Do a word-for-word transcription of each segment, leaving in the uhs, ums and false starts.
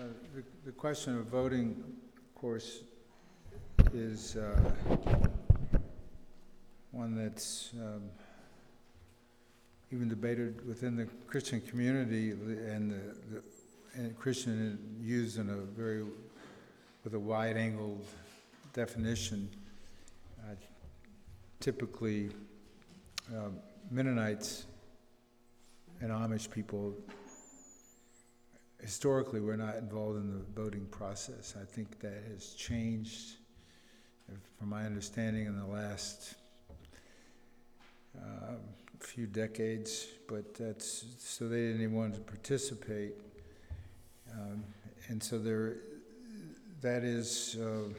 Uh, the, the question of voting, of course, is uh, one that's um, even debated within the Christian community, and the, the and Christian used in a very with a wide-angled definition. Uh, typically, uh, Mennonites and Amish people historically were not involved in the voting process. I think that has changed, from my understanding, in the last uh, few decades, but that's, so they didn't even want to participate. Um, and so there, that is uh,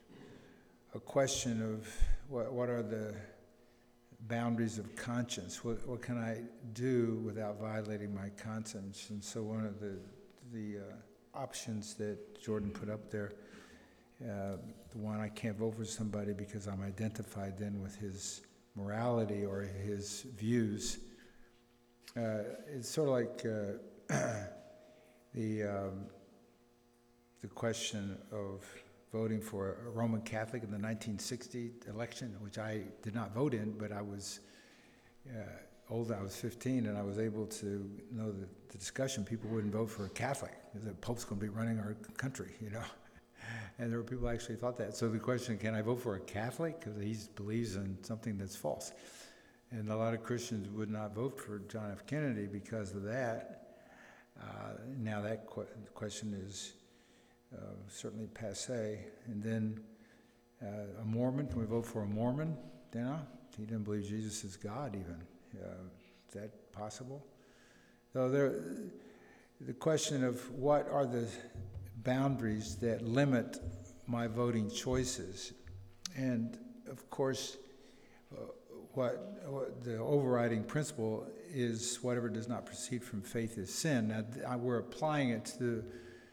a question of what, what are the boundaries of conscience? What, what can I do without violating my conscience? And so one of the the uh, options that Jordan put up there, uh, the one, I can't vote for somebody because I'm identified then with his morality or his views. Uh, it's sort of like uh, the um, the question of voting for a Roman Catholic in the nineteen sixty election, which I did not vote in, but I was uh, old. I was fifteen, and I was able to know the, the discussion. People wouldn't vote for a Catholic. The Pope's going to be running our country, you know. And there were people who actually thought that. So the question, can I vote for a Catholic? Because he believes in something that's false. And a lot of Christians would not vote for John F. Kennedy because of that. Uh, now that qu- question is uh, certainly passé. And then uh, a Mormon, can we vote for a Mormon? You know, he didn't believe Jesus is God even. Uh, is that possible? So there, the question of what are the boundaries that limit my voting choices, and of course, uh, what, what the overriding principle is whatever does not proceed from faith is sin. Now, th- we're applying it to the,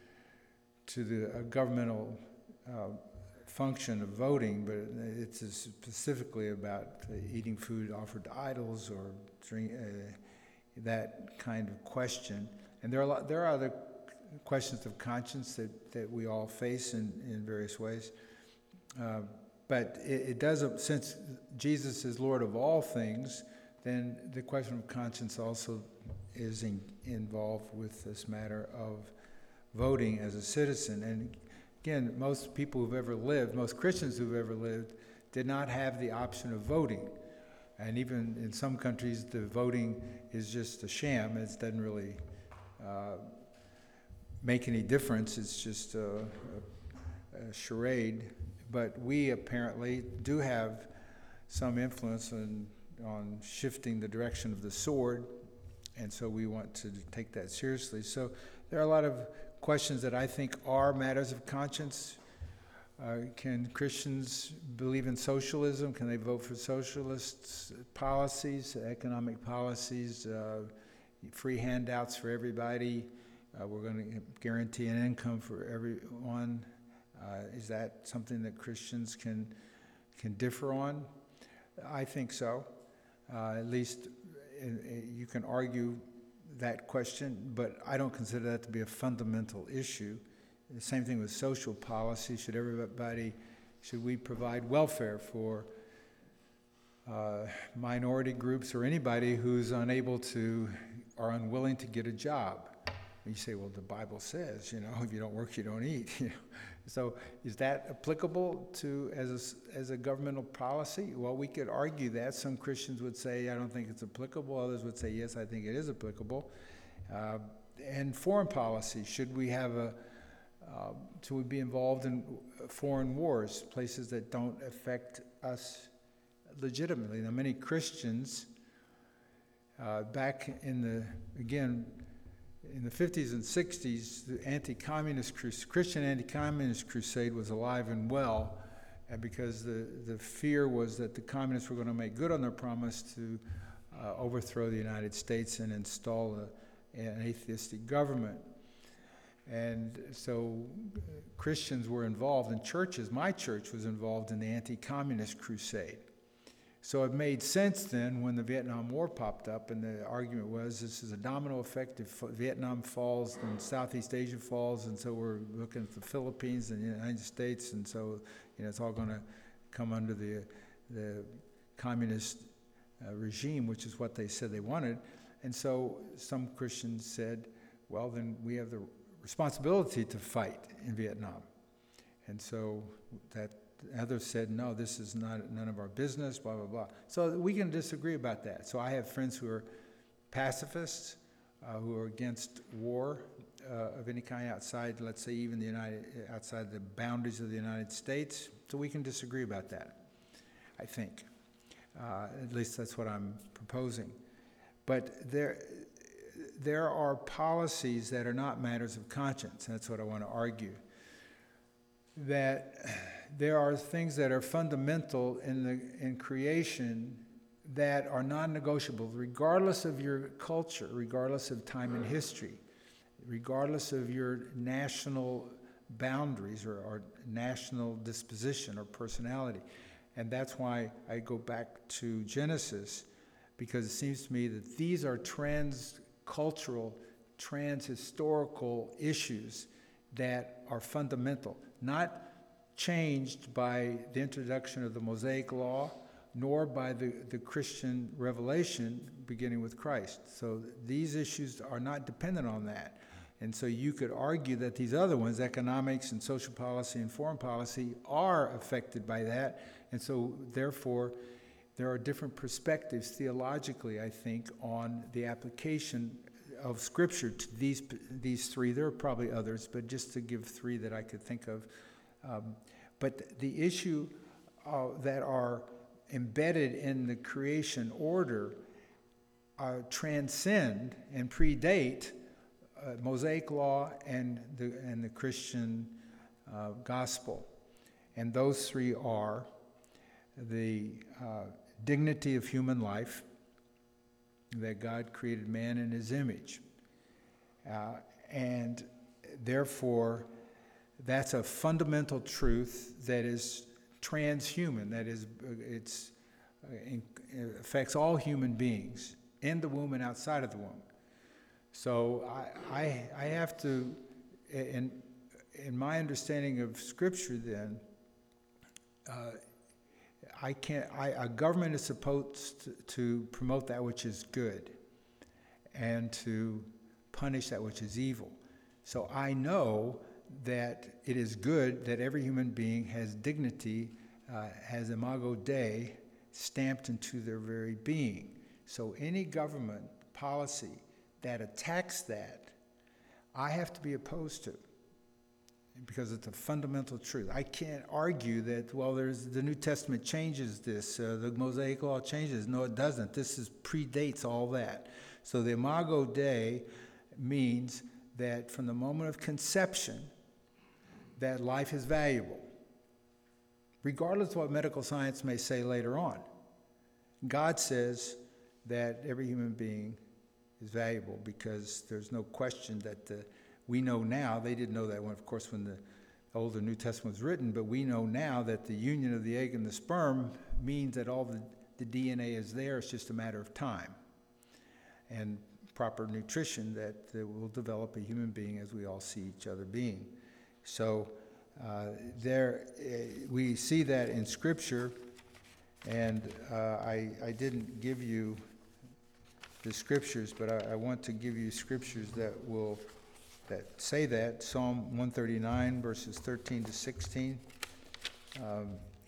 to the uh, governmental uh, function of voting, but it's specifically about uh, eating food offered to idols or drink, uh, that kind of question. And there are a lot, there are other questions of conscience that, that we all face in, in various ways. Uh, but it, it does, since Jesus is Lord of all things, then the question of conscience also is in, involved with this matter of voting as a citizen. And again, most people who've ever lived, most Christians who've ever lived, did not have the option of voting. And even in some countries, the voting is just a sham. It doesn't really uh, make any difference. It's just a, a, a charade. But we apparently do have some influence on, on shifting the direction of the sword, and so we want to take that seriously. So there are a lot of questions that I think are matters of conscience. Uh, can Christians believe in socialism? Can they vote for socialist policies, economic policies, uh, free handouts for everybody? Uh, we're going to guarantee an income for everyone. Uh, is that something that Christians can can differ on? I think so. Uh, at least in, in, you can argue that question, but I don't consider that to be a fundamental issue. The same thing with social policy. Should everybody, should we provide welfare for uh, minority groups or anybody who's unable to or unwilling to get a job? And you say, well, the Bible says, you know, if you don't work, you don't eat. You know? So is that applicable to as a, as a governmental policy? Well, we could argue that. Some Christians would say, I don't think it's applicable. Others would say, yes, I think it is applicable. Uh, and foreign policy, should we have a Uh, to be involved in foreign wars, places that don't affect us legitimately. Now, many Christians uh, back in the, again, in the fifties and sixties, the anti-communist crusade, Christian anti-communist crusade was alive and well, and because the, the fear was that the communists were going to make good on their promise to uh, overthrow the United States and install a, an atheistic government. And so uh, Christians were involved in churches. My church was involved in the anti-communist crusade. So it made sense then when the Vietnam War popped up, and the argument was this is a domino effect. If Vietnam falls, then Southeast Asia falls, and so we're looking at the Philippines and the United States, and so you know it's all going to come under the the communist uh, regime, which is what they said they wanted. And so some Christians said, well, then we have the responsibility to fight in Vietnam. And so that others said, no, this is not none of our business, blah, blah, blah. So we can disagree about that. So I have friends who are pacifists, uh, who are against war uh, of any kind outside, let's say even the United, outside the boundaries of the United States. So we can disagree about that, I think. Uh, at least that's what I'm proposing. But there, there are policies that are not matters of conscience. That's what I want to argue. That there are things that are fundamental in the in creation that are non-negotiable, regardless of your culture, regardless of time and history, regardless of your national boundaries or, or national disposition or personality. And that's why I go back to Genesis, because it seems to me that these are trans-cultural, trans-historical issues that are fundamental, not changed by the introduction of the Mosaic Law, nor by the, the Christian revelation beginning with Christ. So these issues are not dependent on that. And so you could argue that these other ones, economics and social policy and foreign policy, are affected by that. And so therefore, there are different perspectives theologically, I think, on the application of Scripture to these these three. There are probably others, but just to give three that I could think of. Um, but the issue uh, that are embedded in the creation order uh, transcend and predate uh, Mosaic law and the and the Christian uh, gospel, and those three are the uh, dignity of human life, that God created man in his image. Uh, and therefore, that's a fundamental truth that is transhuman, that is, it's, uh, in, it affects all human beings, in the womb and outside of the womb. So I, I, I have to, in, in my understanding of Scripture then, uh, I can't, I, a government is supposed to, to promote that which is good and to punish that which is evil. So I know that it is good that every human being has dignity, uh, has imago Dei stamped into their very being. So any government policy that attacks that, I have to be opposed to, because it's a fundamental truth. I can't argue that, well, there's the New Testament changes this, uh, the Mosaic Law changes. No, it doesn't. This is predates all that. So the imago Dei means that from the moment of conception, that life is valuable, regardless of what medical science may say later on. God says that every human being is valuable, because there's no question that the we know now, they didn't know that, when, of course, when the older New Testament was written, but we know now that the union of the egg and the sperm means that all the, the D N A is there. It's just a matter of time and proper nutrition that, that will develop a human being as we all see each other being. So uh, there, uh, we see that in Scripture, and uh, I, I didn't give you the scriptures, but I, I want to give you scriptures that will that say that. Psalm one thirty-nine, verses thirteen to sixteen. Um,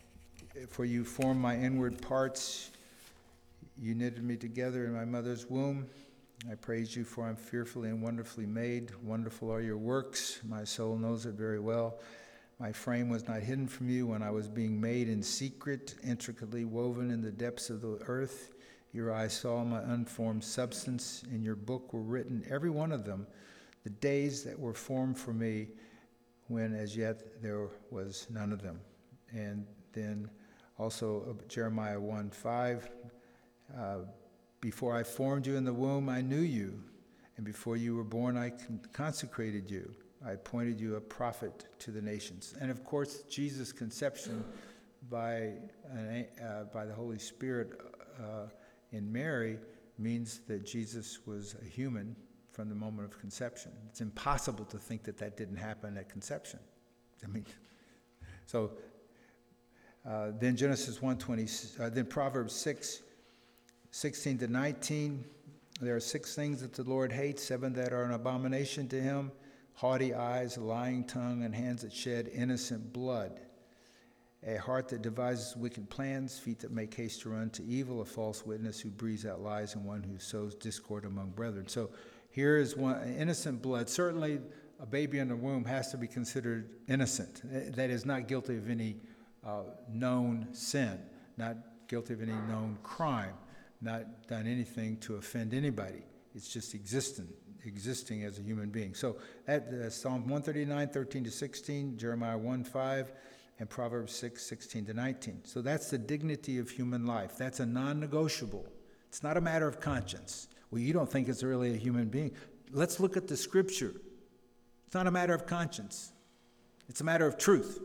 For you formed my inward parts, you knitted me together in my mother's womb. I praise you, for I'm fearfully and wonderfully made. Wonderful are your works. My soul knows it very well. My frame was not hidden from you when I was being made in secret, intricately woven in the depths of the earth. Your eyes saw my unformed substance. In your book were written, every one of them, the days that were formed for me, when as yet there was none of them. And then also Jeremiah one five, uh, before I formed you in the womb, I knew you. And before you were born, I consecrated you. I appointed you a prophet to the nations. And of course, Jesus' conception by, an, uh, by the Holy Spirit uh, in Mary means that Jesus was a human from the moment of conception. It's impossible to think that that didn't happen at conception. I mean, so uh, then Genesis one twenty, uh, then Proverbs six, sixteen to nineteen, there are six things that the Lord hates, seven that are an abomination to him: haughty eyes, a lying tongue, and hands that shed innocent blood, a heart that devises wicked plans, feet that make haste to run to evil, a false witness who breathes out lies, and one who sows discord among brethren. So here is one, innocent blood. Certainly a baby in the womb has to be considered innocent. That is not guilty of any uh, known sin, not guilty of any known crime, not done anything to offend anybody. It's just existing, existing as a human being. So that uh, Psalm one thirty-nine, thirteen to sixteen, Jeremiah one five, and Proverbs six, sixteen to nineteen. So that's the dignity of human life. That's a non-negotiable. It's not a matter of conscience. Well, you don't think it's really a human being. Let's look at the scripture. It's not a matter of conscience. It's a matter of truth.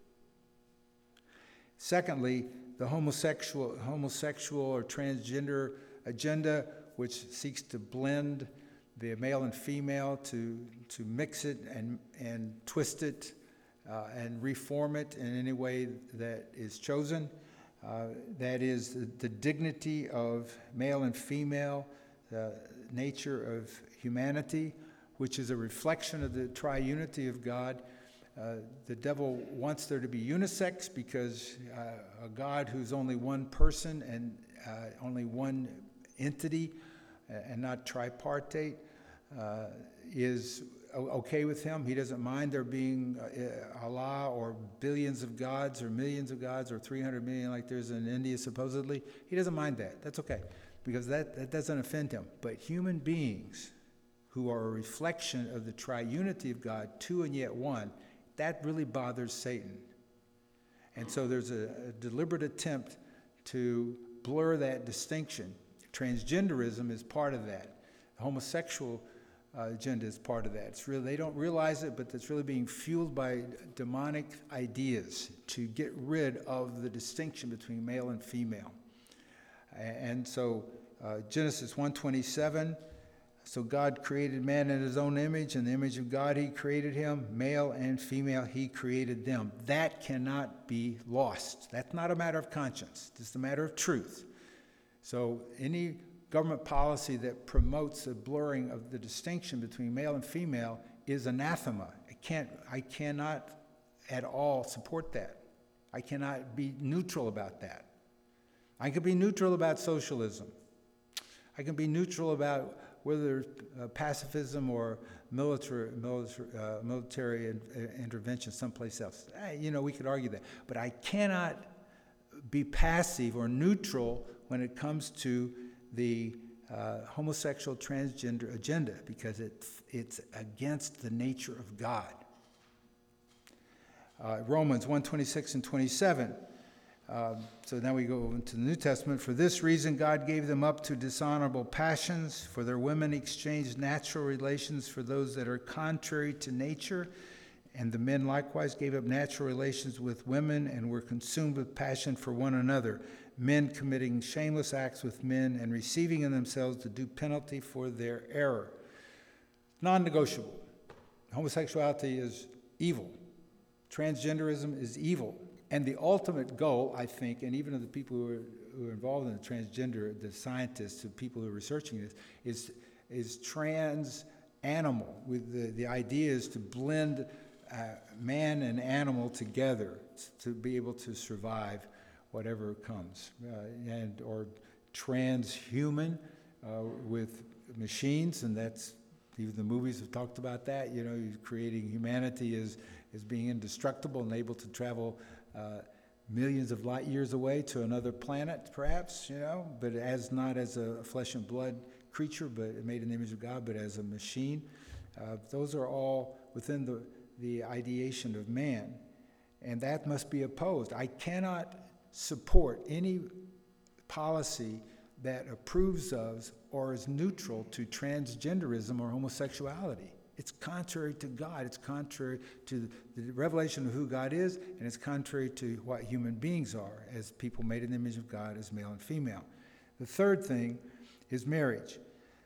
Secondly, the homosexual, homosexual or transgender agenda, which seeks to blend the male and female, to, to mix it and, and twist it uh, and reform it in any way that is chosen. Uh, that is the, the dignity of male and female, the nature of humanity, which is a reflection of the triunity of God. Uh, the devil wants there to be unisex because uh, a God who's only one person and uh, only one entity uh, and not tripartite uh, is okay with him. He doesn't mind there being uh, Allah or billions of gods or millions of gods or three hundred million like there's in India supposedly. He doesn't mind that. That's okay because that, that doesn't offend him. But human beings who are a reflection of the triunity of God, two and yet one, that really bothers Satan. And so there's a, a deliberate attempt to blur that distinction. Transgenderism is part of that. The homosexual uh, agenda is part of that. It's really, they don't realize it, but it's really being fueled by demonic ideas to get rid of the distinction between male and female. And so uh, Genesis one twenty-seven, so God created man in his own image. In the image of God he created him. Male and female he created them. That cannot be lost. That's not a matter of conscience. It's a matter of truth. So any government policy that promotes the blurring of the distinction between male and female is anathema. I can't, I cannot at all support that. I cannot be neutral about that. I can be neutral about socialism. I can be neutral about whether uh, pacifism or military, military, uh, military in, uh, intervention someplace else. Eh, you know, we could argue that. But I cannot be passive or neutral when it comes to the uh, homosexual transgender agenda because it, it's against the nature of God. Uh, Romans one twenty-six and twenty-seven. Uh, so now we go into the New Testament. For this reason, God gave them up to dishonorable passions, for their women exchanged natural relations for those that are contrary to nature. And the men likewise gave up natural relations with women and were consumed with passion for one another, men committing shameless acts with men and receiving in themselves the due penalty for their error. Non-negotiable. Homosexuality is evil. Transgenderism is evil. And the ultimate goal, I think, and even of the people who are, who are involved in the transgender, the scientists, the people who are researching this, is, is trans-animal. With the, the idea is to blend uh, man and animal together to be able to survive whatever comes. Uh, and or transhuman uh, with machines, and that's, even the movies have talked about that. You know, creating humanity as, as being indestructible and able to travel Uh, millions of light years away to another planet, perhaps, you know, but as not as a flesh and blood creature, but made in the image of God, but as a machine. Uh, those are all within the, the ideation of man, and that must be opposed. I cannot support any policy that approves of or is neutral to transgenderism or homosexuality. It's contrary to God. It's contrary to the revelation of who God is, and it's contrary to what human beings are as people made in the image of God, as male and female. The third thing is marriage.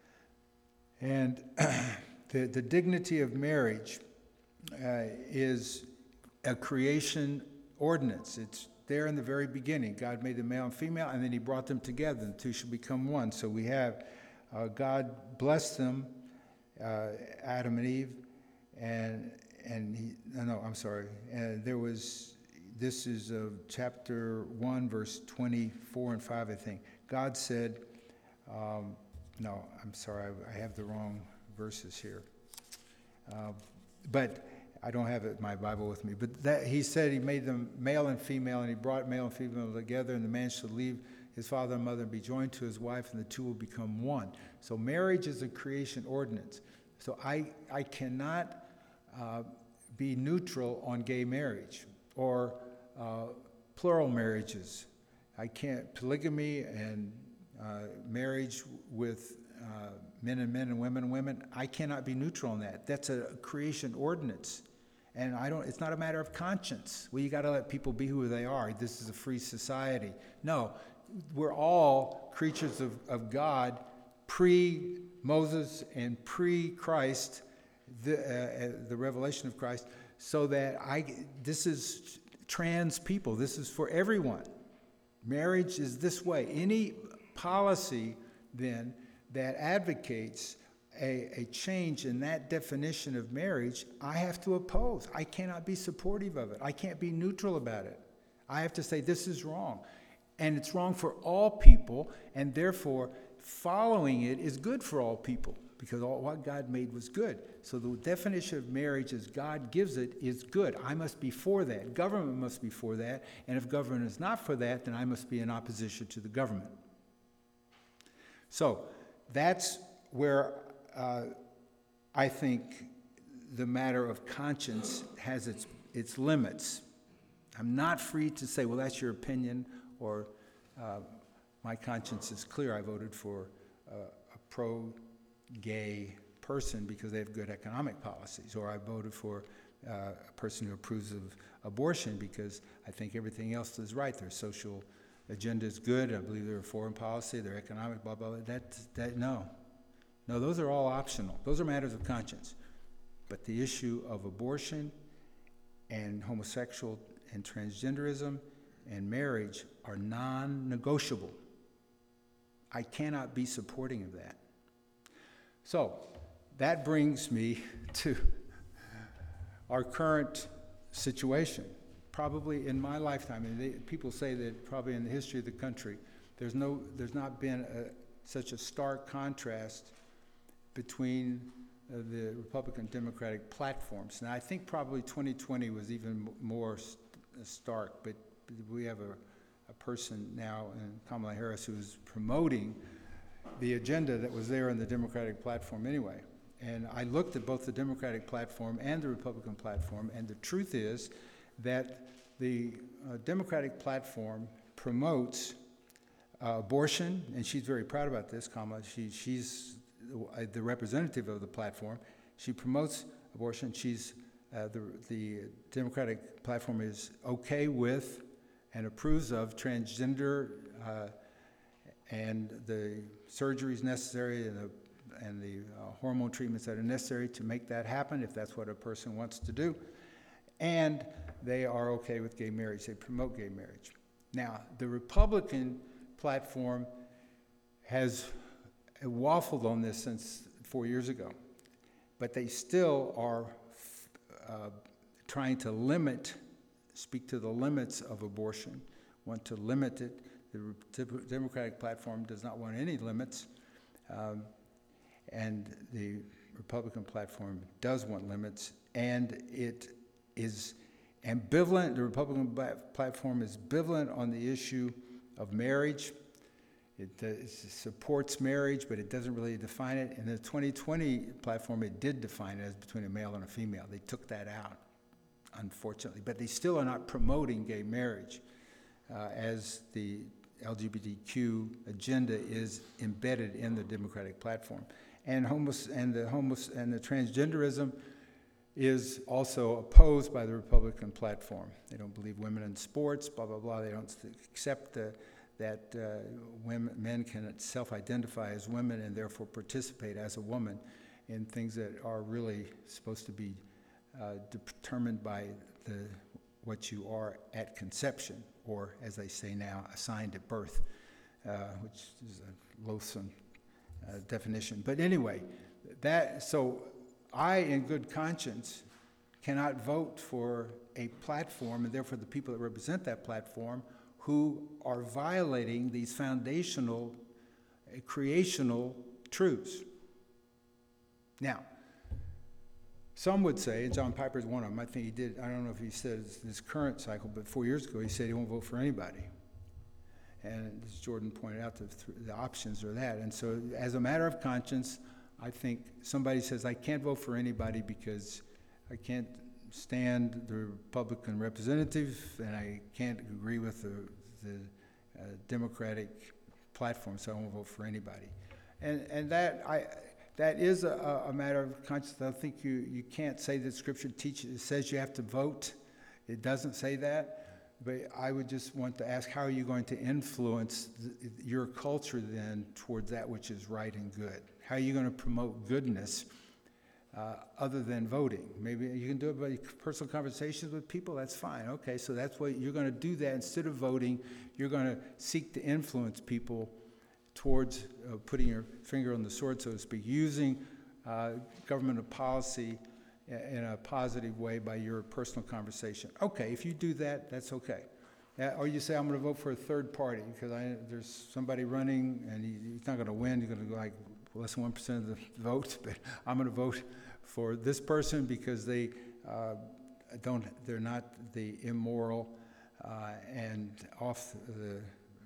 And the, the dignity of marriage uh, is a creation ordinance. It's there in the very beginning. God made the male and female, and then he brought them together. The two should become one. So we have uh, God blessed them, uh, Adam and Eve, and and he, no, no, I'm sorry. And there was, this is uh, chapter one, verse twenty-four and five, I think. God said, um, no, I'm sorry, I, I have the wrong verses here. Uh, but I don't have it in my Bible with me. But that he said he made them male and female, and he brought male and female together, and the man shall leave his father and mother and be joined to his wife, and the two will become one. So marriage is a creation ordinance. So I, I cannot uh, be neutral on gay marriage or uh, plural marriages. I can't, polygamy and uh, marriage with uh, men and men and women and women, I cannot be neutral on that. That's a creation ordinance. And I don't, it's not a matter of conscience. Well, you got to let people be who they are. This is a free society. No, we're all creatures of, of God pre-Moses and pre-Christ, the, uh, the revelation of Christ, so that I, this is trans people. This is for everyone. Marriage is this way. Any policy, then, that advocates a, a change in that definition of marriage, I have to oppose. I cannot be supportive of it. I can't be neutral about it. I have to say this is wrong. And it's wrong for all people, and therefore following it is good for all people, because all what God made was good. So the definition of marriage as God gives it is good. I must be for that. Government must be for that. And if government is not for that, then I must be in opposition to the government. So that's where uh, I think the matter of conscience has its, its limits. I'm not free to say, well, that's your opinion, or uh, my conscience is clear. I voted for uh, a pro-gay person because they have good economic policies, or I voted for uh, a person who approves of abortion because I think everything else is right. Their social agenda is good. I believe their foreign policy, their economic, blah, blah, blah. That, that, no. No, those are all optional. Those are matters of conscience. But the issue of abortion and homosexual and transgenderism and marriage are non-negotiable. I cannot be supporting of that. So that brings me to our current situation. Probably in my lifetime, and they, people say that probably in the history of the country, there's no, there's not been a, such a stark contrast between uh, the Republican-Democratic platforms. Now, I think probably twenty twenty was even m- more st- stark, but we have a, a person now in Kamala Harris who is promoting the agenda that was there in the Democratic platform anyway. And I looked at both the Democratic platform and the Republican platform, and the truth is that the uh, Democratic platform promotes uh, abortion, and she's very proud about this, Kamala. She, she's uh, the representative of the platform. She promotes abortion. She's uh, the, the Democratic platform is okay with and approves of transgender uh, and the surgeries necessary and the, and the uh, hormone treatments that are necessary to make that happen, if that's what a person wants to do. And they are okay with gay marriage. They promote gay marriage. Now, the Republican platform has waffled on this since four years ago, but they still are uh, trying to limit, speak to the limits of abortion, want to limit it. The Democratic platform does not want any limits, um, and the Republican platform does want limits, and it is ambivalent. The Republican platform is ambivalent on the issue of marriage. It, uh, it supports marriage, but it doesn't really define it. In the twenty twenty platform, it did define it as between a male and a female. They took that out, unfortunately. But they still are not promoting gay marriage uh, as the L G B T Q agenda is embedded in the Democratic platform. and homos and the homos and the transgenderism is also opposed by the Republican platform. They don't believe women in sports, blah blah blah. They don't accept the, that uh, women, men can self-identify as women and therefore participate as a woman in things that are really supposed to be uh, determined by the what you are at conception, or as they say now, assigned at birth, uh, which is a loathsome uh, definition. But anyway, that so I, in good conscience, cannot vote for a platform, and therefore the people that represent that platform, who are violating these foundational, uh, creational truths. Now, some would say, and John Piper's one of them, I think he did, I don't know if he said this, this current cycle, but four years ago he said he won't vote for anybody. And as Jordan pointed out, the, the options are that. And so as a matter of conscience, I think somebody says, I can't vote for anybody because I can't stand the Republican representative and I can't agree with the, the uh, Democratic platform, so I won't vote for anybody. And, and that, I... That is a, a matter of conscience. I think you, you can't say that Scripture teaches, it says you have to vote. It doesn't say that. But I would just want to ask, how are you going to influence the, your culture then towards that which is right and good? How are you going to promote goodness uh, other than voting? Maybe you can do it by personal conversations with people. That's fine. Okay, so that's what you're going to do. That instead of voting, you're going to seek to influence people towards uh, putting your finger on the sword, so to speak, using uh, government policy in a positive way by your personal conversation. Okay, if you do that, that's okay. Uh, or you say, I'm going to vote for a third party because I, there's somebody running and he, he's not going to win. He's going to go like less than one percent of the vote, but I'm going to vote for this person because they uh, don't, they're not the immoral uh, and off the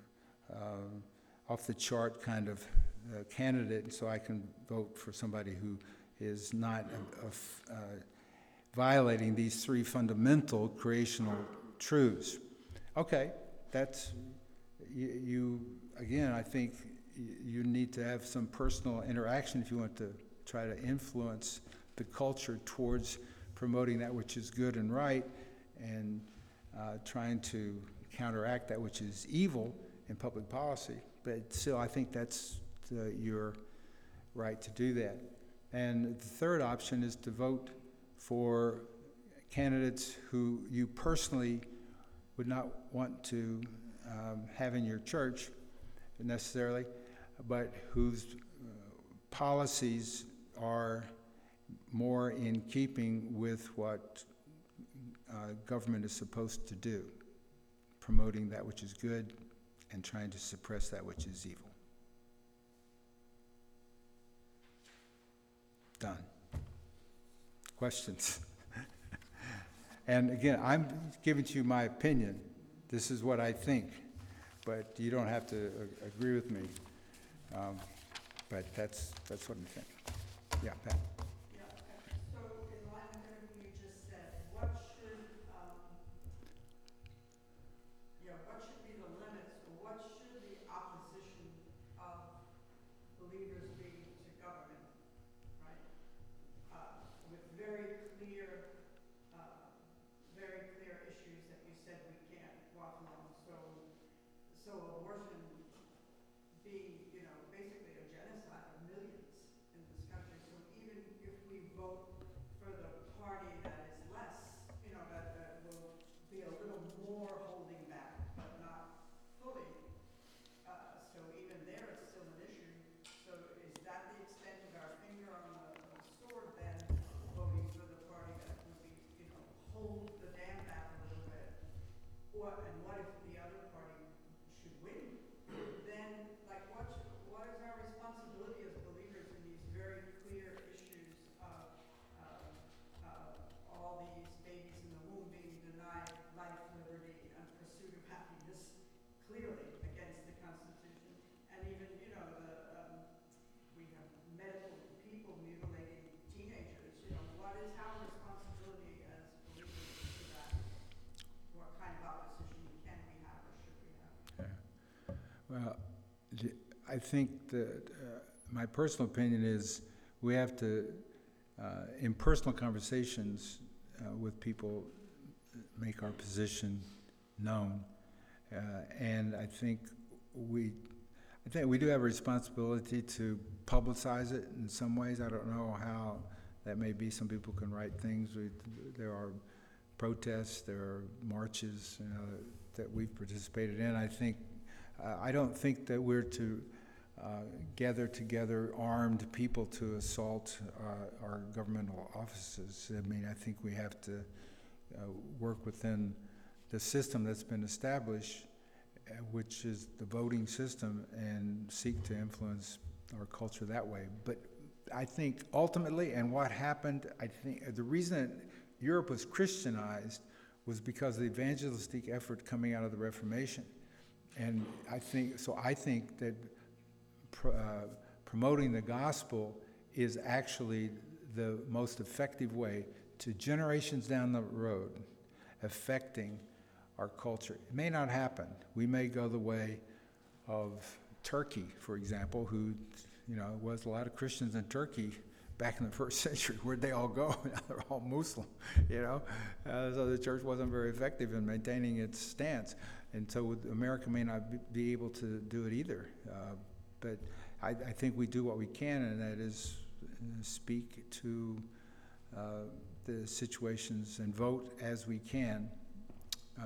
uh, off the chart kind of uh, candidate, so I can vote for somebody who is not a, a, uh, violating these three fundamental creational truths. Okay, that's, you, you again, I think you need to have some personal interaction if you want to try to influence the culture towards promoting that which is good and right and uh, trying to counteract that which is evil in public policy. But still, I think that's the, your right to do that. And the third option is to vote for candidates who you personally would not want to um, have in your church necessarily, but whose uh, policies are more in keeping with what uh, government is supposed to do, promoting that which is good and trying to suppress that which is evil. Done. Questions? And again, I'm giving to you my opinion. This is what I think, but you don't have to uh, agree with me. Um, but that's that's what I think. Yeah, Pat. Well, I think that uh, my personal opinion is we have to, uh, in personal conversations uh, with people, make our position known. Uh, and I think we, I think we do have a responsibility to publicize it in some ways. I don't know how that may be. Some people can write things. We, there are protests, there are marches, you know, that we've participated in. I think, uh, I don't think that we're to uh, gather together armed people to assault uh, our governmental offices. I mean, I think we have to uh, work within the system that's been established, uh, which is the voting system, and seek to influence our culture that way. But I think ultimately, and what happened, I think the reason that Europe was Christianized was because of the evangelistic effort coming out of the Reformation. And I think, so I think that pr uh, promoting the gospel is actually the most effective way to generations down the road affecting our culture. It may not happen. We may go the way of Turkey, for example, who, you know, was a lot of Christians in Turkey back in the first century. Where'd they all go? Now they're all Muslim, you know? Uh, so the church wasn't very effective in maintaining its stance. And so with America may not be able to do it either. Uh, but I, I think we do what we can, and that is speak to uh, the situations and vote as we can uh,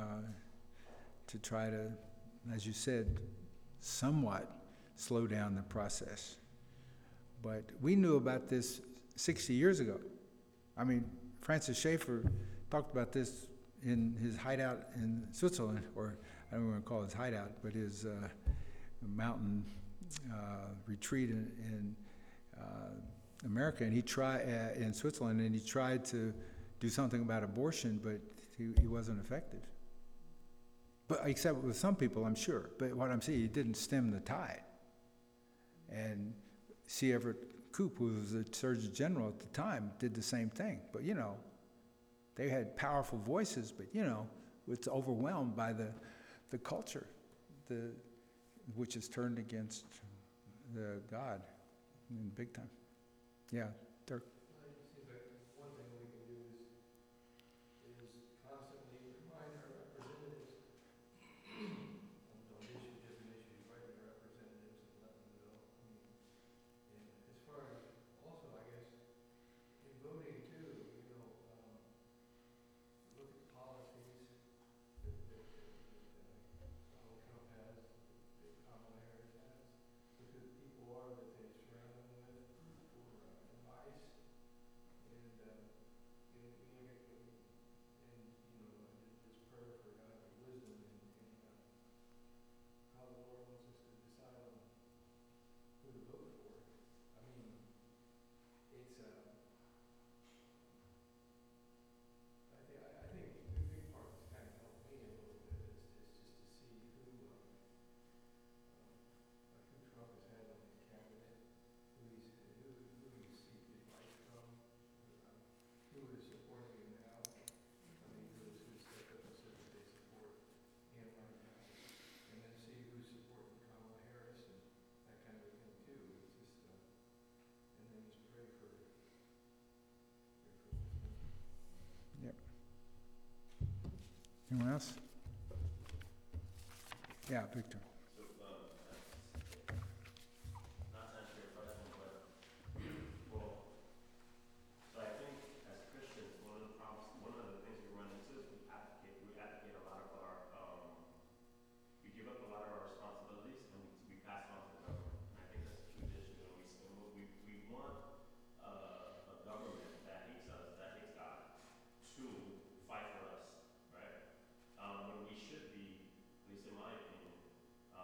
to try to, as you said, somewhat slow down the process. But we knew about this sixty years ago. I mean, Francis Schaeffer talked about this in his hideout in Switzerland, or I don't want to call it his hideout, but his uh, mountain uh, retreat in, in uh, America. And he tried uh, in Switzerland, and he tried to do something about abortion, but he, he wasn't effective. But except with some people, I'm sure. But what I'm saying, he didn't stem the tide. And C. Everett Koop, who was the Surgeon General at the time, did the same thing. But, you know, they had powerful voices, but, you know, it's overwhelmed by the, the culture, the, which is turned against the God in big time. Yeah, Dirk. Anyone else? Yeah, Victor. So, um, not to answer your question, but, well, so I think as Christians, one of the problems, one of the things we run into is we advocate, we advocate a lot of our, um, we give up a lot of our responsibilities and we, we pass it on to the government. And I think that's a huge issue. And we, and we, we want uh, a government that hates us, that hates God, to fight for us, right? Um, when we should be, at least in my opinion,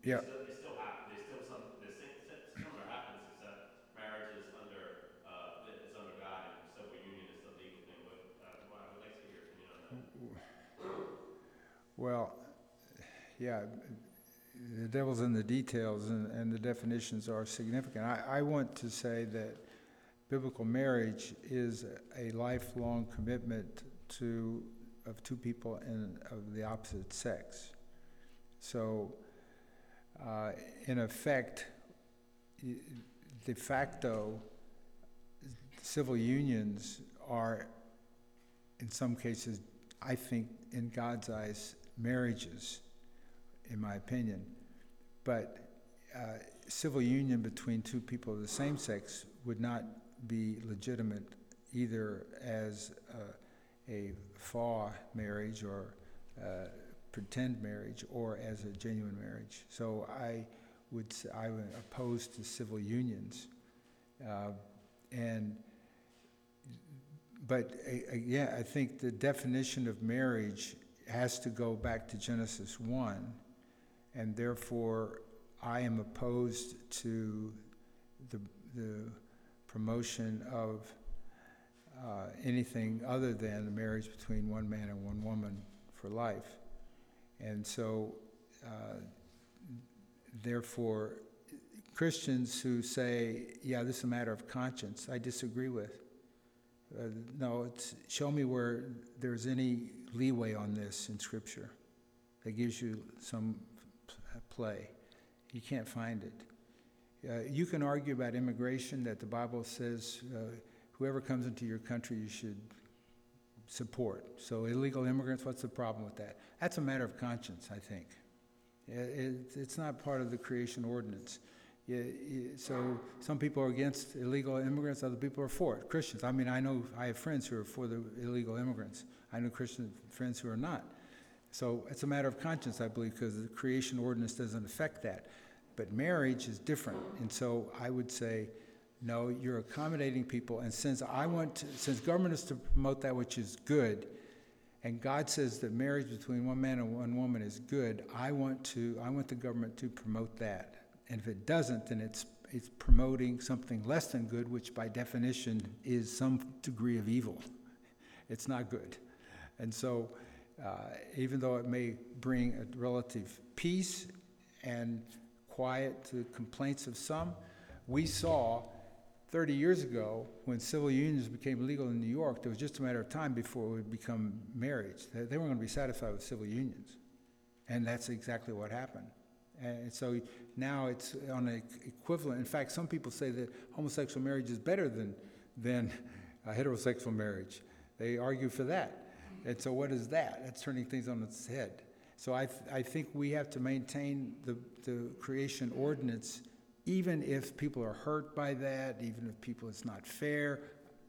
Yeah. They still, they still happen, they still, some, the same, similar happens, except marriage is under, uh, it's under God, and civil union is the legal thing, but, uh, well, I would like to hear your opinion on that. Well, yeah, the devil's in the details, and, and the definitions are significant. I, I want to say that biblical marriage is a lifelong commitment to of two people in, of the opposite sex. So, uh, in effect, de facto, civil unions are, in some cases, I think, in God's eyes, marriages, in my opinion. But uh, civil union between two people of the same sex would not be legitimate either as uh, a faux marriage or uh, pretend marriage or as a genuine marriage. So I would s- I would oppose to civil unions, uh, and but uh, yeah, I think the definition of marriage has to go back to Genesis one, and therefore I am opposed to the the promotion of uh, anything other than a marriage between one man and one woman for life. And so, uh, therefore, Christians who say, yeah, this is a matter of conscience, I disagree with. Uh, no, it's, show me where there's any leeway on this in Scripture that gives you some play. You can't find it. Uh, you can argue about immigration, that the Bible says uh, whoever comes into your country you should support. So illegal immigrants, what's the problem with that? That's a matter of conscience, I think. It, it, it's not part of the creation ordinance. Yeah, yeah, so some people are against illegal immigrants, other people are for it. Christians, I mean, I know I have friends who are for the illegal immigrants. I know Christian friends who are not. So it's a matter of conscience, I believe, because the creation ordinance doesn't affect that. But marriage is different, and so I would say, no, you're accommodating people, and since I want to, since government is to promote that which is good, and God says that marriage between one man and one woman is good, I want to, I want the government to promote that. And if it doesn't, then it's it's promoting something less than good, which by definition is some degree of evil. It's not good. And so, uh, even though it may bring a relative peace and quiet to complaints of some, we saw thirty years ago when civil unions became legal in New York, there was just a matter of time before it would become marriage. They, they weren't going to be satisfied with civil unions. And that's exactly what happened. And so now it's on an equivalent. In fact, some people say that homosexual marriage is better than, than a heterosexual marriage. They argue for that. And so what is that? That's turning things on its head. So I, th- I think we have to maintain the, the creation ordinance, even if people are hurt by that, even if people, it's not fair.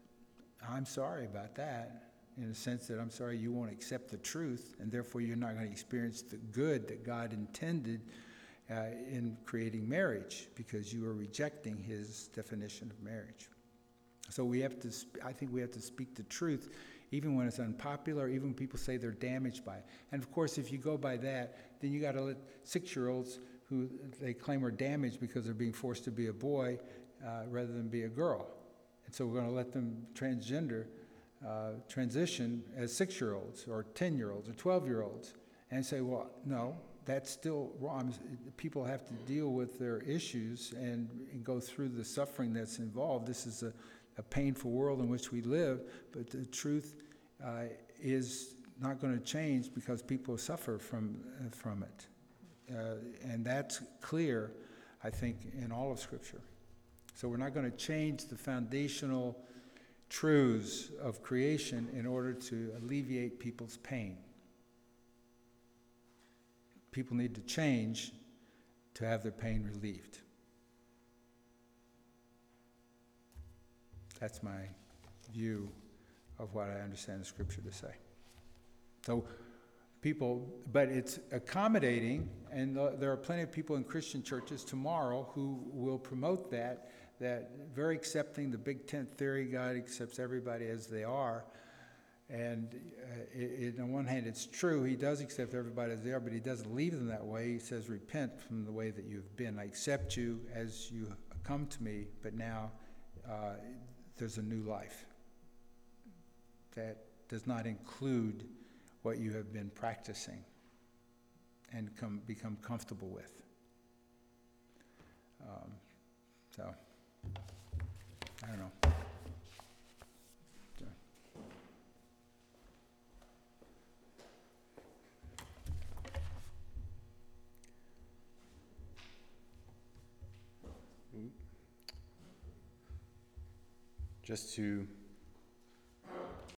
I'm sorry about that, in the sense that I'm sorry you won't accept the truth, and therefore you're not going to experience the good that God intended uh, in creating marriage, because you are rejecting his definition of marriage. So we have to, sp- I think we have to speak the truth, even when it's unpopular, even when people say they're damaged by it. And of course, if you go by that, then you got to let six-year-olds who they claim are damaged because they're being forced to be a boy uh, rather than be a girl. And so we're going to let them transgender, uh, transition as six-year-olds or ten-year-olds or twelve-year-olds and say, well, no, that's still wrong. People have to deal with their issues and, and go through the suffering that's involved. This is a, a painful world in which we live, but the truth uh, is not going to change because people suffer from, uh, from it. Uh, and that's clear, I think, in all of Scripture. So we're not going to change the foundational truths of creation in order to alleviate people's pain. People need to change to have their pain relieved. That's my view of what I understand the Scripture to say. So people, but it's accommodating, and there are plenty of people in Christian churches tomorrow who will promote that, that very accepting the big tent theory, God accepts everybody as they are, And uh, i i on one hand, it's true, he does accept everybody as they are, but he doesn't leave them that way. He says, repent from the way that you've been. I accept you as you come to me, but now uh, there's a new life. That does not include what you have been practicing and come, become comfortable with. Um, so, I don't know. So. Just to